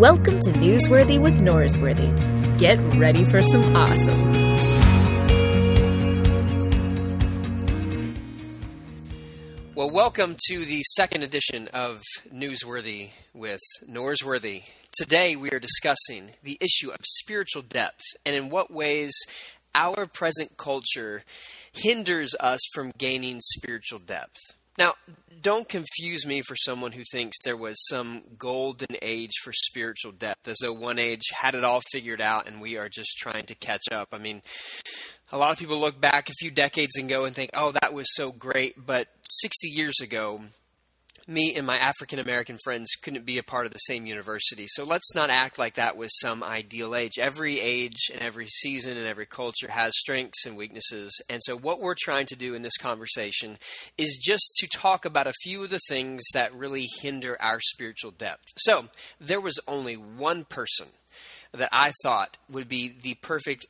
Welcome to Newsworthy with Norsworthy. Get ready for some awesome. Well, welcome to the second edition of Newsworthy with Norsworthy. Today we are discussing the issue of spiritual depth and in what ways our present culture hinders us from gaining spiritual depth. Now, don't confuse me for someone who thinks there was some golden age for spiritual depth, as though one age had it all figured out and we are just trying to catch up. I mean, a lot of people look back a few decades ago and think, oh, that was so great, but 60 years ago, me and my African-American friends couldn't be a part of the same university. So let's not act like that was some ideal age. Every age and every season and every culture has strengths and weaknesses. And so what we're trying to do in this conversation is just to talk about a few of the things that really hinder our spiritual depth. So there was only one person that I thought would be the perfect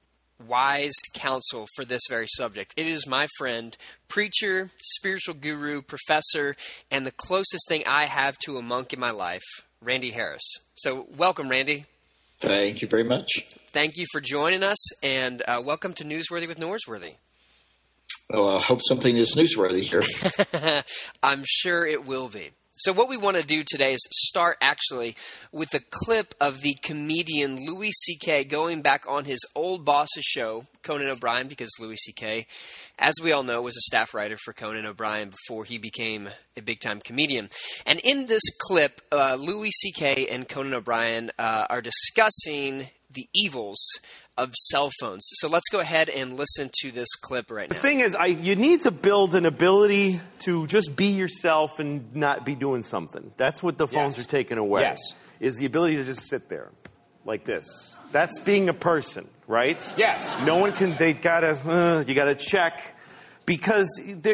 wise counsel for this very subject. It is my friend, preacher, spiritual guru, professor, and the closest thing I have to a monk in my life, Randy Harris. So welcome, Randy. Thank you very much. Thank you for joining us, and welcome to Newsworthy with Norsworthy. Well, I hope something is newsworthy here. I'm sure it will be. So what we want to do today is start actually with a clip of the comedian Louis C.K. going back on his old boss's show, Conan O'Brien, because Louis C.K., as we all know, was a staff writer for Conan O'Brien before he became a big-time comedian. And in this clip, Louis C.K. and Conan O'Brien are discussing the evils of cell phones. So let's go ahead and listen to this clip right now. The thing is, you need to build an ability to just be yourself and not be doing something. That's what the phones are taking away. Yes. Is the ability to just sit there like this. That's being a person, right? Yes. No one can, you gotta check. Because,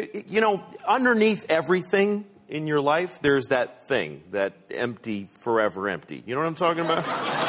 underneath everything in your life, there's that thing, that empty, forever empty. You know what I'm talking about?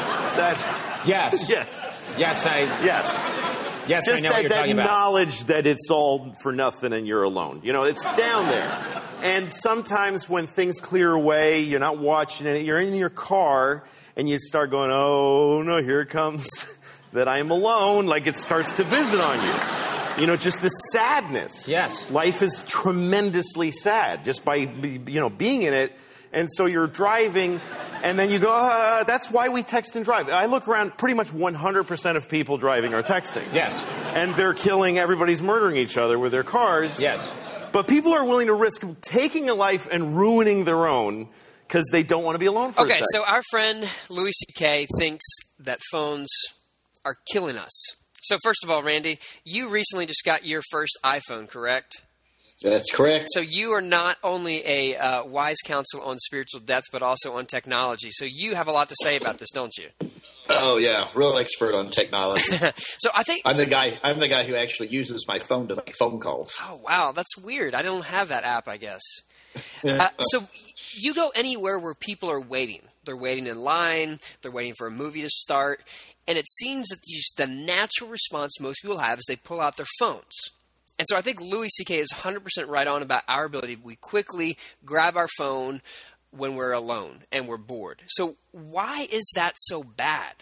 Yes. Yes. Yes, Yes, I know what you're talking about. That knowledge that it's all for nothing and you're alone. You know, it's down there. And sometimes when things clear away, you're not watching it, you're in your car, and you start going, oh, no, here it comes, that I am alone, like it starts to visit on you. You know, just this sadness. Yes. Life is tremendously sad just by, being in it. And so you're driving, and then you go, that's why we text and drive. I look around, pretty much 100% of people driving are texting. Yes. And they're killing, everybody's murdering each other with their cars. Yes. But people are willing to risk taking a life and ruining their own because they don't want to be alone for a second. So our friend Louis C.K. thinks that phones are killing us. So first of all, Randy, you recently just got your first iPhone, correct? That's correct. So you are not only a wise counsel on spiritual depth, but also on technology. So you have a lot to say about this, don't you? Oh yeah, real expert on technology. So I think I'm the guy who actually uses my phone to make phone calls. Oh wow, that's weird. I don't have that app, I guess. So you go anywhere where people are waiting. They're waiting in line. They're waiting for a movie to start, and it seems that just the natural response most people have is they pull out their phones. And so I think Louis C.K. is 100% right on about our ability. We quickly grab our phone when we're alone and we're bored. So why is that so bad?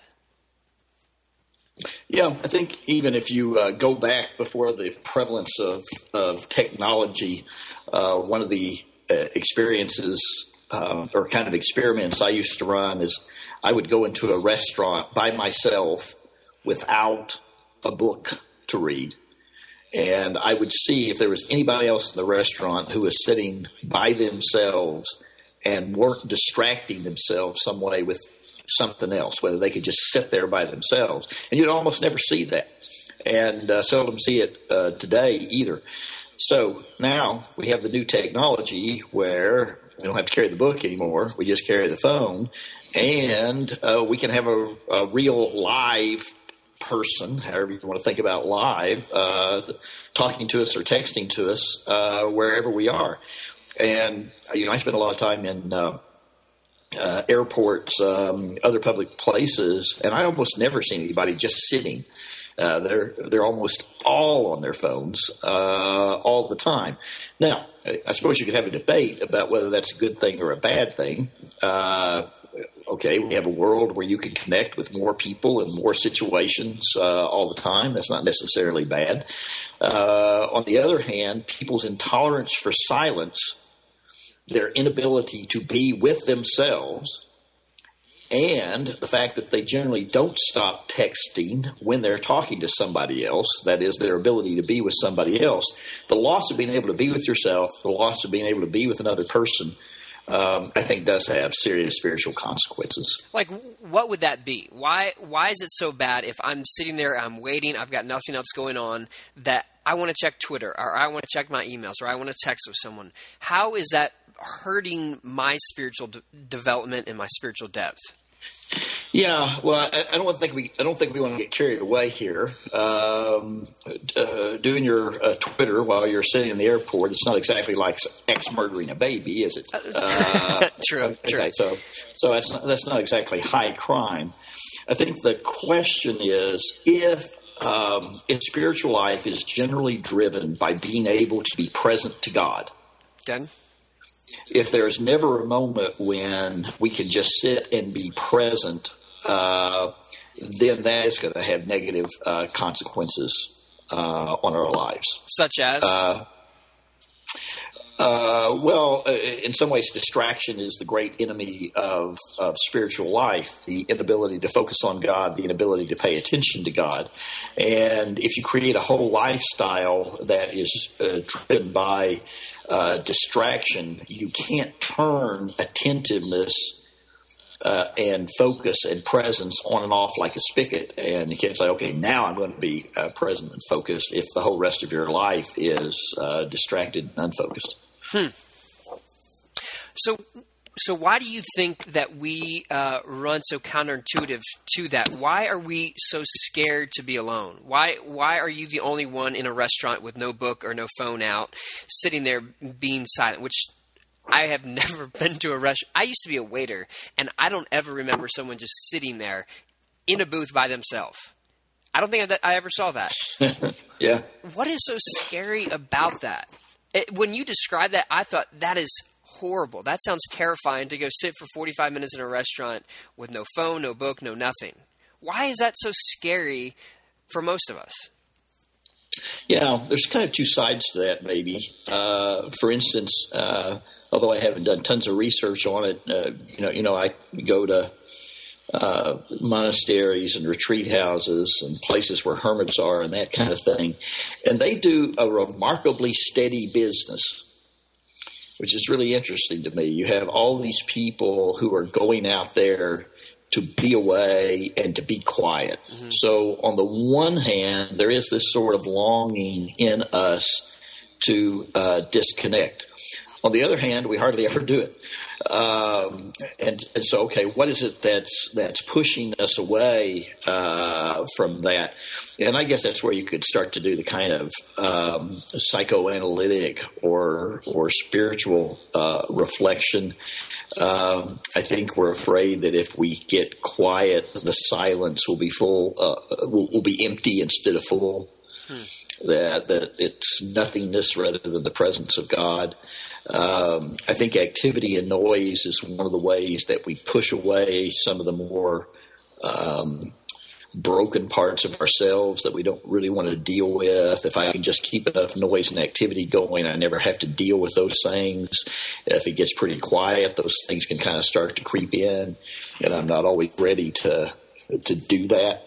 Yeah, I think even if you go back before the prevalence of technology, one of the experiences or kind of experiments I used to run is I would go into a restaurant by myself without a book to read. And I would see if there was anybody else in the restaurant who was sitting by themselves and weren't distracting themselves some way with something else, whether they could just sit there by themselves. And you'd almost never see that, and seldom see it today either. So now we have the new technology where we don't have to carry the book anymore. We just carry the phone, and we can have a real live person, however you want to think about live, talking to us or texting to us wherever we are. And, I spend a lot of time in airports, other public places, and I almost never see anybody just sitting. They're almost all on their phones all the time. Now, I suppose you could have a debate about whether that's a good thing or a bad thing. Okay, we have a world where you can connect with more people in more situations all the time. That's not necessarily bad. On the other hand, people's intolerance for silence, their inability to be with themselves, and the fact that they generally don't stop texting when they're talking to somebody else, that is, their ability to be with somebody else, the loss of being able to be with yourself, the loss of being able to be with another person, I think does have serious spiritual consequences. Like, what would that be? Why is it so bad if I'm sitting there, I'm waiting, I've got nothing else going on, that I want to check Twitter, or I want to check my emails, or I want to text with someone? How is that hurting my spiritual development and my spiritual depth? Yeah, well, I don't think we want to get carried away here. Doing your Twitter while you're sitting in the airport, it's not exactly like X murdering a baby, is it? True. Okay, so that's not exactly high crime. I think the question is if spiritual life is generally driven by being able to be present to God. Done. If there's never a moment when we can just sit and be present, then that is going to have negative consequences on our lives. Such as? Well, in some ways, distraction is the great enemy of spiritual life, the inability to focus on God, the inability to pay attention to God. And if you create a whole lifestyle that is driven by distraction, you can't turn attentiveness and focus and presence on and off like a spigot. And you can't say, okay, now I'm going to be present and focused if the whole rest of your life is distracted and unfocused. So why do you think that we run so counterintuitive to that? Why are we so scared to be alone? Why are you the only one in a restaurant with no book or no phone out, sitting there being silent? Which I have never been to a restaurant. I used to be a waiter, and I don't ever remember someone just sitting there in a booth by themselves. I don't think that I ever saw that. Yeah. What is so scary about that? When you described that, I thought that is horrible. That sounds terrifying, to go sit for 45 minutes in a restaurant with no phone, no book, no nothing. Why is that so scary for most of us? Yeah, there's kind of two sides to that, maybe. For instance, although I haven't done tons of research on it, I go to monasteries and retreat houses and places where hermits are and that kind of thing. And they do a remarkably steady business, which is really interesting to me. You have all these people who are going out there to be away and to be quiet. Mm-hmm. So on the one hand, there is this sort of longing in us to disconnect. On the other hand, we hardly ever do it. And so, okay, what is it that's pushing us away from that? And I guess that's where you could start to do the kind of psychoanalytic or spiritual reflection. I think we're afraid that if we get quiet, the silence will be full, will be empty instead of full. That it's nothingness rather than the presence of God. I think activity and noise is one of the ways that we push away some of the more broken parts of ourselves that we don't really want to deal with. If I can just keep enough noise and activity going, I never have to deal with those things. If it gets pretty quiet, those things can kind of start to creep in, and I'm not always ready to do that.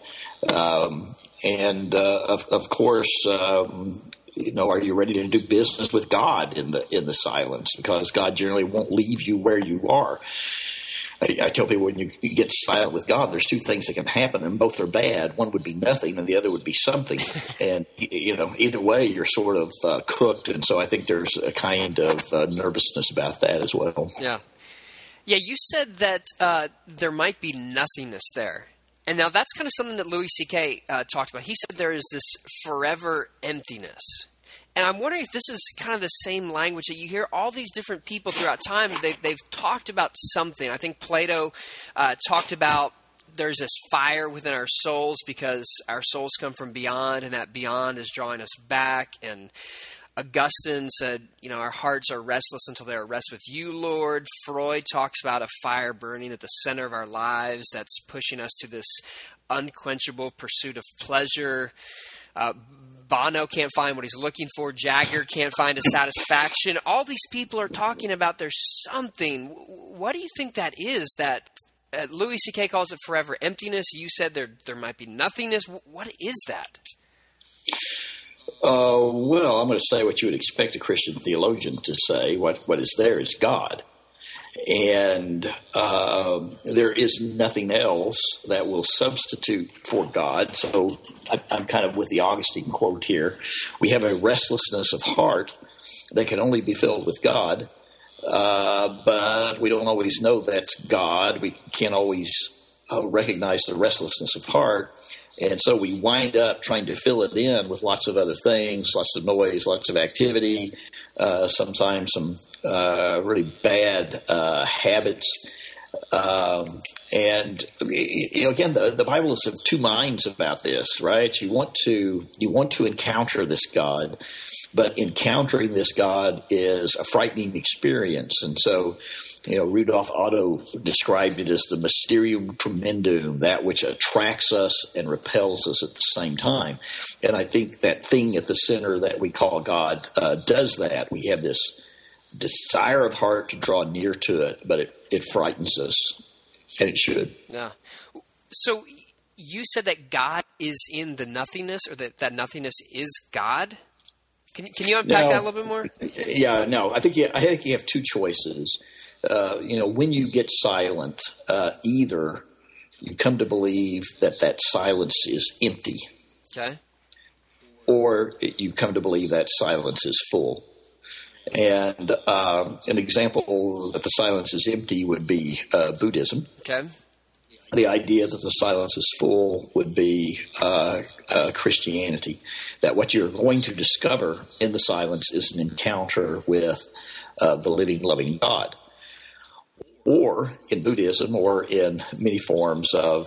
Of course, are you ready to do business with God in the silence? Because God generally won't leave you where you are. I tell people when you get silent with God, there's two things that can happen, and both are bad. One would be nothing, and the other would be something. And either way, you're sort of cooked. And so I think there's a kind of nervousness about that as well. Yeah. You said that there might be nothingness there. And now that's kind of something that Louis C.K. talked about. He said there is this forever emptiness. And I'm wondering if this is kind of the same language that you hear all these different people throughout time. They've talked about something. I think Plato talked about there's this fire within our souls because our souls come from beyond, and that beyond is drawing us back. And Augustine said, our hearts are restless until they are at rest with you, Lord. Freud talks about a fire burning at the center of our lives that's pushing us to this unquenchable pursuit of pleasure. Bono can't find what he's looking for. Jagger can't find a satisfaction. All these people are talking about there's something. What do you think that is? That Louis C.K. calls it forever emptiness. You said there might be nothingness. What is that? Well, I'm going to say what you would expect a Christian theologian to say. What is there is God. And there is nothing else that will substitute for God. So I'm kind of with the Augustine quote here. We have a restlessness of heart that can only be filled with God, but we don't always know that's God. We can't always recognize the restlessness of heart. And so we wind up trying to fill it in with lots of other things, lots of noise, lots of activity, sometimes some really bad habits. And again, the Bible is of two minds about this, right? You want to encounter this God, but encountering this God is a frightening experience. And so, Rudolf Otto described it as the mysterium tremendum, that which attracts us and repels us at the same time. And I think that thing at the center that we call God does that. We have this desire of heart to draw near to it, but it frightens us, and it should. Yeah. So you said that God is in the nothingness, or that nothingness is God? Can you unpack that a little bit more? Yeah, no. I think you have two choices. When you get silent, either you come to believe that silence is empty, okay, or you come to believe that silence is full. And an example that the silence is empty would be Buddhism. Okay. The idea that the silence is full would be Christianity, that what you're going to discover in the silence is an encounter with the living, loving God. Or in Buddhism, or in many forms of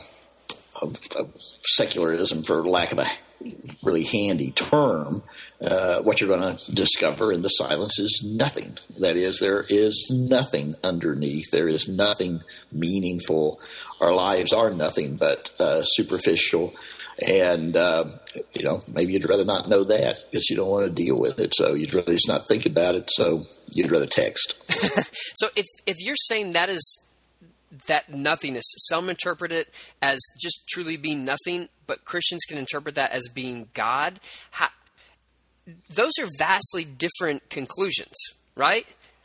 secularism, for lack of a really handy term, what you're going to discover in the silence is nothing. That is, there is nothing underneath. There is nothing meaningful. Our lives are nothing but superficial. And, maybe you'd rather not know that because you don't want to deal with it. So you'd rather just not think about it. So you'd rather text. So if you're saying that is that nothingness, some interpret it as just truly being nothing, but Christians can interpret that as being God. Those are vastly different conclusions, right?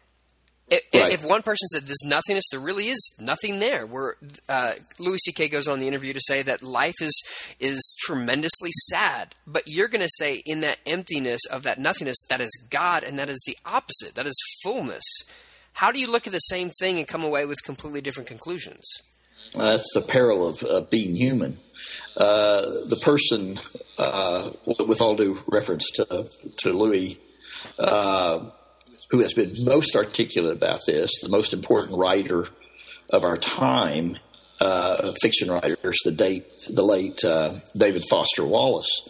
If one person said there's nothingness, there really is nothing there. Where Louis C.K. goes on the interview to say that life is tremendously sad, but you're going to say in that emptiness of that nothingness, that is God, and that is the opposite. That is fullness. How do you look at the same thing and come away with completely different conclusions? That's the peril of being human. The person, with all due reference to Louis, who has been most articulate about this, the most important writer of our time, fiction writers, the late David Foster Wallace,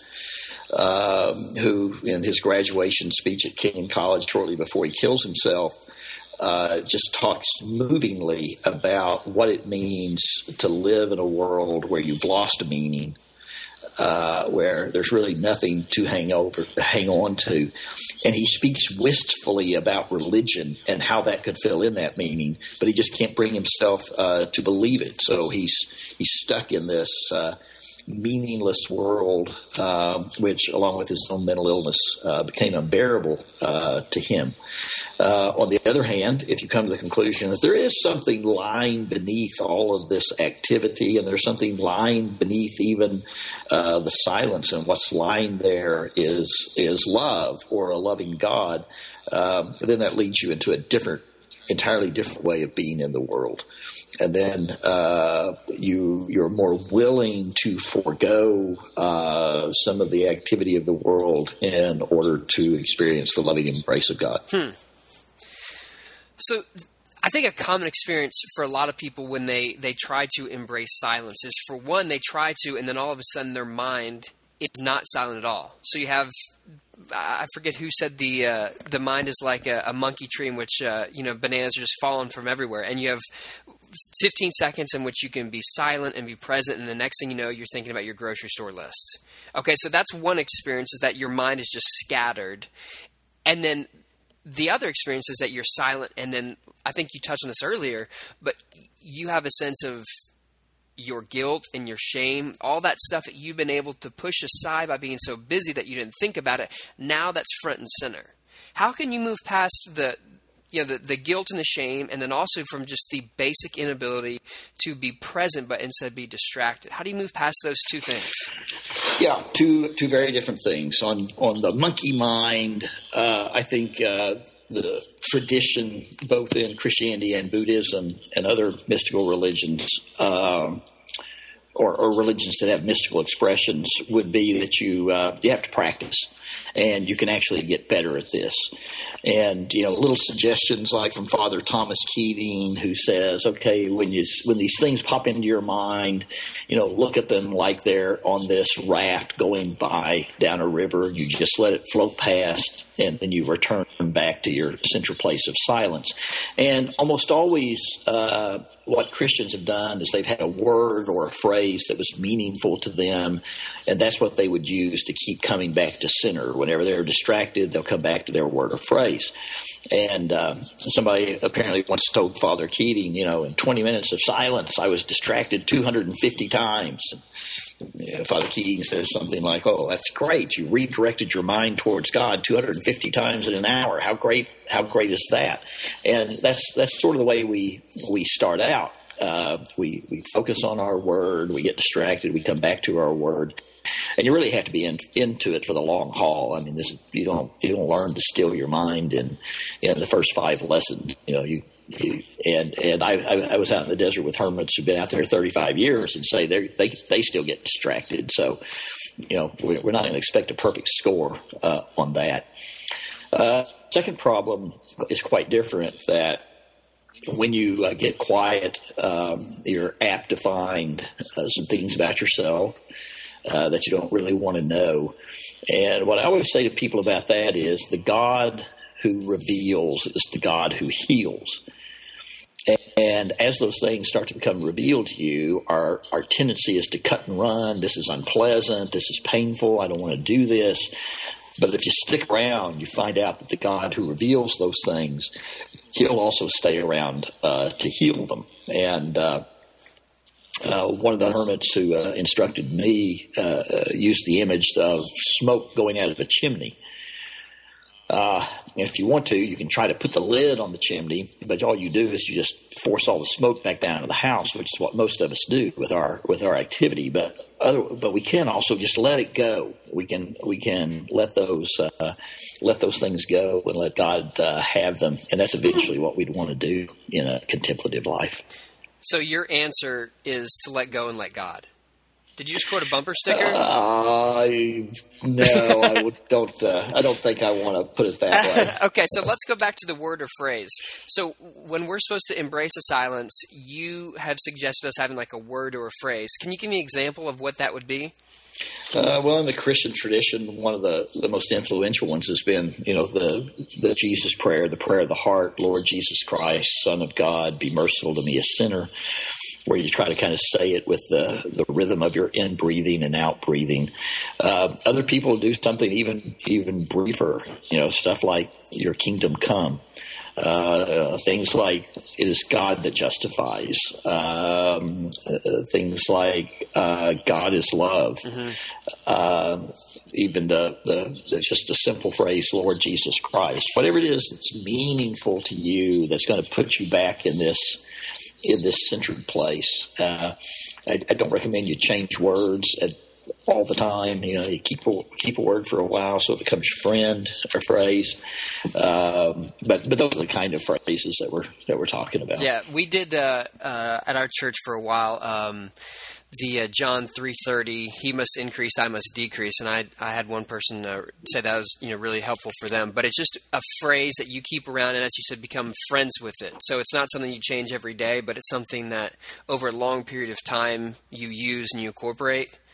who in his graduation speech at Kenyon College shortly before he kills himself, just talks movingly about what it means to live in a world where you've lost meaning, where there's really nothing to hang on to. And he speaks wistfully about religion and how that could fill in that meaning, but he just can't bring himself to believe it. So he's stuck in this meaningless world, which, along with his own mental illness, became unbearable to him. On the other hand, if you come to the conclusion that there is something lying beneath all of this activity, and there's something lying beneath even the silence, and what's lying there is love, or a loving God, then that leads you into a entirely different way of being in the world. And then you're more willing to forego some of the activity of the world in order to experience the loving embrace of God. So I think a common experience for a lot of people when they try to embrace silence is, for one, they try to, and then all of a sudden their mind is not silent at all. So you have I forget who said the mind is like a monkey tree in which bananas are just falling from everywhere, and you have 15 seconds in which you can be silent and be present, and the next thing you know, you're thinking about your grocery store list. Okay, so that's one experience, is that your mind is just scattered. And then the other experience is that you're silent, and then I think you touched on this earlier, but you have a sense of your guilt and your shame, all that stuff that you've been able to push aside by being so busy that you didn't think about it. Now that's front and center. How can you move past the guilt and the shame, and then also from just the basic inability to be present but instead be distracted? How do you move past those two things? Yeah, two very different things. On the monkey mind, I think the tradition, both in Christianity and Buddhism and other mystical religions, or religions that have mystical expressions, would be that you have to practice, and you can actually get better at this. And little suggestions like from Father Thomas Keating, who says, okay, when these things pop into your mind, look at them like they're on this raft going by down a river. You just let it float past, and then you return back to your central place of silence. And almost always, what Christians have done is they've had a word or a phrase that was meaningful to them, and that's what they would use to keep coming back to center. Whenever they're distracted, they'll come back to their word or phrase. And somebody apparently once told Father Keating, in 20 minutes of silence, I was distracted 250 times. Father Keating says something like, "Oh, that's great! You redirected your mind towards God 250 times in an hour. How great is that?" And that's sort of the way we start out. We focus on our word. We get distracted. We come back to our word, and you really have to be into it for the long haul. I mean, you don't learn to still your mind in the first 5 lessons. I was out in the desert with hermits who've been out there 35 years and say they still get distracted. So, we're not going to expect a perfect score on that. Second problem is quite different, that when you get quiet, you're apt to find some things about yourself that you don't really want to know. And what I always say to people about that is the God who reveals is the God who heals. And as those things start to become revealed to you, our tendency is to cut and run. This is unpleasant. This is painful. I don't want to do this. But if you stick around, you find out that the God who reveals those things, he'll also stay around to heal them. And one of the hermits who instructed me used the image of smoke going out of a chimney. And if you want to, you can try to put the lid on the chimney, but all you do is you just force all the smoke back down to the house, which is what most of us do with our activity. But we can also just let it go. We can let those things go and let God have them, and that's eventually what we'd want to do in a contemplative life. So your answer is to let go and let God. Did you just quote a bumper sticker? No, I don't think I want to put it that way. Okay, so let's go back to the word or phrase. So when we're supposed to embrace a silence, you have suggested us having like a word or a phrase. Can you give me an example of what that would be? Well, in the Christian tradition, one of the most influential ones has been, the Jesus prayer, the prayer of the heart. Lord Jesus Christ, Son of God, be merciful to me, a sinner. Where you try to kind of say it with the rhythm of your in-breathing and out-breathing. Other people do something even briefer, stuff like your kingdom come. Things like it is God that justifies. Things like God is love. Mm-hmm. Even the just a simple phrase, Lord Jesus Christ. Whatever it is that's meaningful to you, that's going to put you back in this centered place. I don't recommend you change words all the time. You keep a word for a while so it becomes your friend or phrase. But those are the kind of phrases that we're talking about. Yeah, we did at our church for a while. The John 3:30, he must increase, I must decrease, and I had one person say that was really helpful for them. But it's just a phrase that you keep around, and as you said, become friends with it. So it's not something you change every day, but it's something that over a long period of time you use and you incorporate.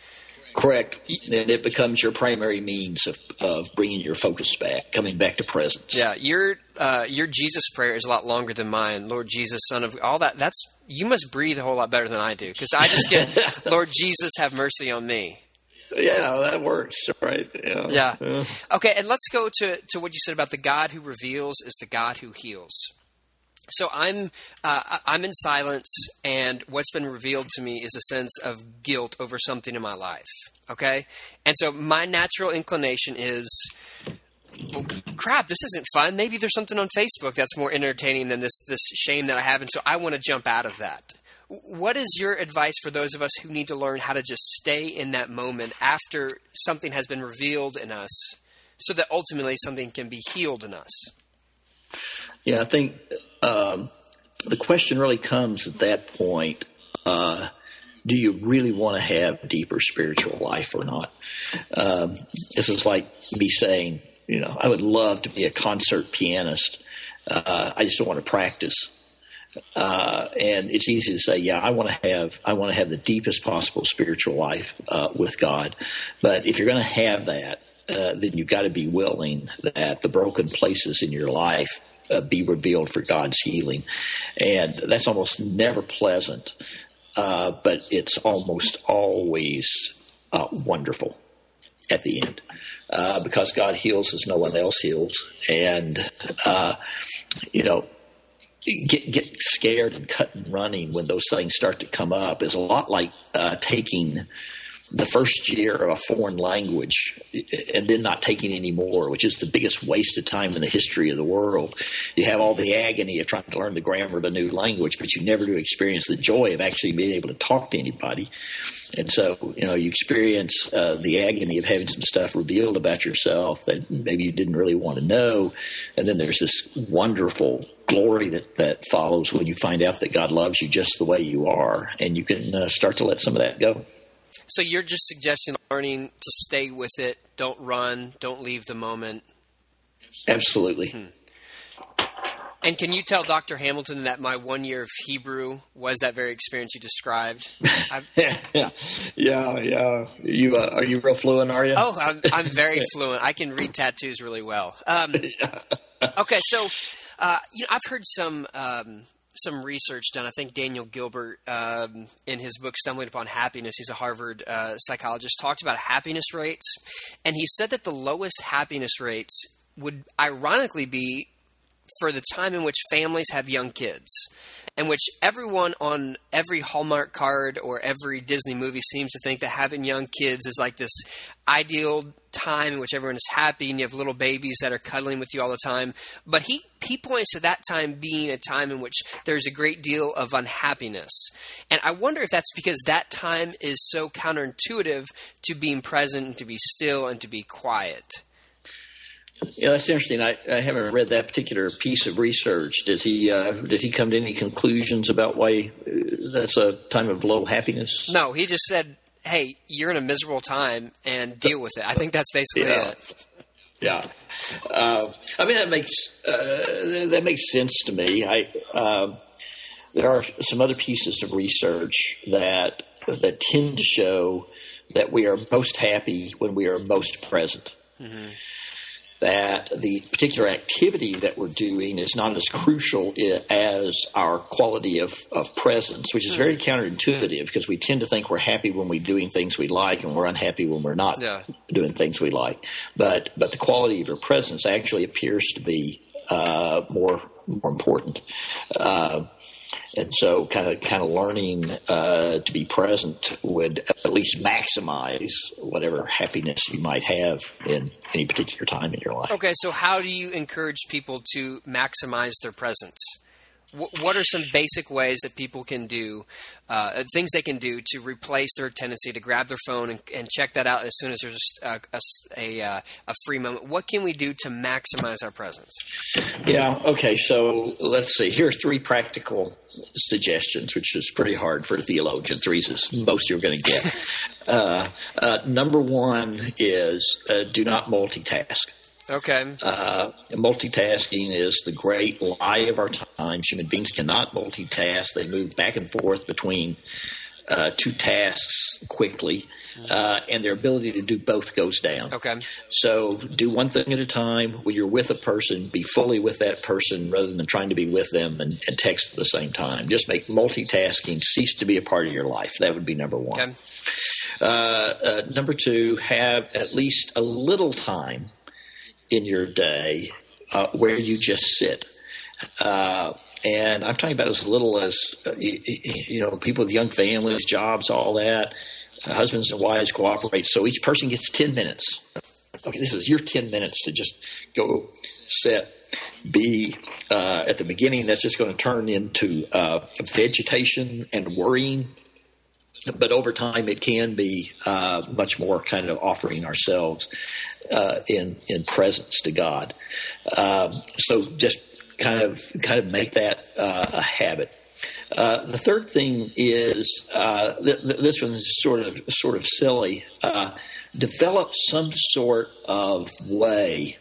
Correct. And it becomes your primary means of bringing your focus back, coming back to presence. Yeah, your Jesus prayer is a lot longer than mine. Lord Jesus, Son of all that. You must breathe a whole lot better than I do, because I just get Lord Jesus, have mercy on me. Yeah, that works, right? Yeah. Okay, and let's go to what you said about the God who reveals is the God who heals. So I'm in silence, and what's been revealed to me is a sense of guilt over something in my life. Okay, and so my natural inclination is, well, crap, this isn't fun. Maybe there's something on Facebook that's more entertaining than this shame that I have, and so I want to jump out of that. What is your advice for those of us who need to learn how to just stay in that moment after something has been revealed in us, so that ultimately something can be healed in us? Yeah, I think the question really comes at that point, do you really want to have a deeper spiritual life or not? This is like me saying, I would love to be a concert pianist. I just don't want to practice. And it's easy to say, yeah, I want to have the deepest possible spiritual life with God. But if you're going to have that, then you've got to be willing that the broken places in your life be revealed for God's healing. And that's almost never pleasant, but it's almost always wonderful at the end, because God heals as no one else heals. And, get scared and cut and running when those things start to come up is a lot like taking the first year of a foreign language and then not taking any more, which is the biggest waste of time in the history of the world. You have all the agony of trying to learn the grammar of a new language, but you never do experience the joy of actually being able to talk to anybody. And so, you experience the agony of having some stuff revealed about yourself that maybe you didn't really want to know. And then there's this wonderful glory that follows when you find out that God loves you just the way you are, and you can start to let some of that go. So you're just suggesting learning to stay with it, don't run, don't leave the moment. Absolutely. And can you tell Dr. Hamilton that my 1 year of Hebrew was that very experience you described? Yeah. You are you real fluent? Are you? Oh, I'm very fluent. I can read tattoos really well. Okay, so I've heard some research done. I think Daniel Gilbert, in his book Stumbling Upon Happiness, he's a Harvard psychologist, talked about happiness rates, and he said that the lowest happiness rates would ironically be for the time in which families have young kids, in which everyone on every Hallmark card or every Disney movie seems to think that having young kids is like this ideal time in which everyone is happy and you have little babies that are cuddling with you all the time. But he points to that time being a time in which there's a great deal of unhappiness. And I wonder if that's because that time is so counterintuitive to being present and to be still and to be quiet. Yeah, that's interesting. I haven't read that particular piece of research. Did he come to any conclusions about why that's a time of low happiness? No, he just said, hey, you're in a miserable time and deal with it. I think that's basically it. Yeah. I mean, that makes sense to me. There are some other pieces of research that tend to show that we are most happy when we are most present. Mm-hmm. That the particular activity that we're doing is not as crucial as our quality of presence, which is very counterintuitive because we tend to think we're happy when we're doing things we like and we're unhappy when we're not doing things we like. But the quality of your presence actually appears to be more important. And so kind of learning to be present would at least maximize whatever happiness you might have in any particular time in your life. Okay, so how do you encourage people to maximize their presence? What are some basic ways that people can do, things they can do to replace their tendency to grab their phone and check that out as soon as there's a free moment? What can we do to maximize our presence? Yeah, okay, so let's see. Here are three practical suggestions, which is pretty hard for a theologian. Three's is most you're going to get. Number one is do not multitask. Okay. Multitasking is the great lie of our times. Human beings cannot multitask. They move back and forth between to tasks quickly, and their ability to do both goes down. Okay. So do one thing at a time. When you're with a person, be fully with that person rather than trying to be with them and text at the same time. Just make multitasking cease to be a part of your life. That would be number one. Okay. Number two, have at least a little time in your day where you just sit. And I'm talking about as little as, people with young families, jobs, all that. Husbands and wives cooperate. So each person gets 10 minutes. Okay, this is your 10 minutes to just go sit. At the beginning, that's just going to turn into vegetation and worrying. But over time, it can be much more kind of offering ourselves in presence to God. So just kind of make that a habit. The third thing is this one is sort of silly. Develop some sort of way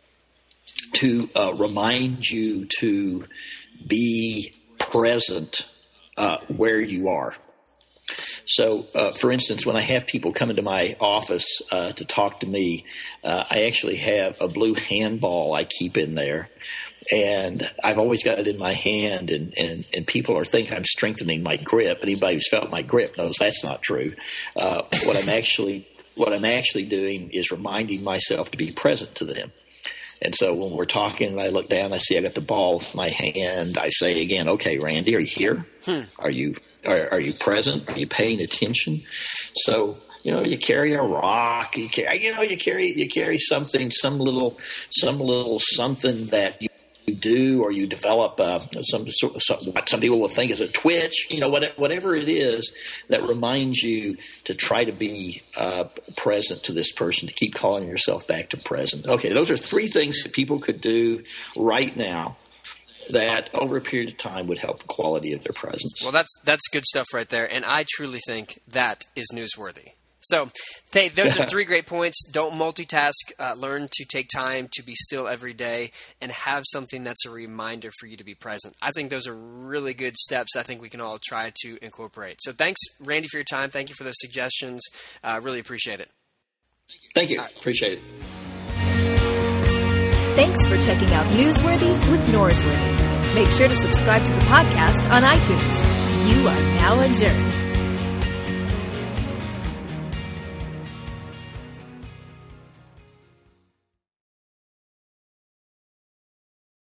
to remind you to be present where you are. So, for instance, when I have people come into my office to talk to me, I actually have a blue handball I keep in there. And I've always got it in my hand, and people think I'm strengthening my grip. Anybody who's felt my grip knows that's not true. What I'm actually doing is reminding myself to be present to them. And so when we're talking and I look down, I see I got the ball in my hand. I say again, "Okay, Randy, are you here? Are you present? Are you paying attention?" So, you carry a rock, you carry something, some little something that you do, or you develop what some people will think is a twitch, whatever it is that reminds you to try to be present to this person, to keep calling yourself back to present. Okay, those are three things that people could do right now that over a period of time would help the quality of their presence. Well, that's good stuff right there, and I truly think that is newsworthy. So, hey, those are three great points. Don't multitask. Learn to take time to be still every day and have something that's a reminder for you to be present. I think those are really good steps I think we can all try to incorporate. So thanks, Randy, for your time. Thank you for those suggestions. Really appreciate it. Thank you. Appreciate it. Thanks for checking out Newsworthy with Norsworthy. Make sure to subscribe to the podcast on iTunes. You are now adjourned.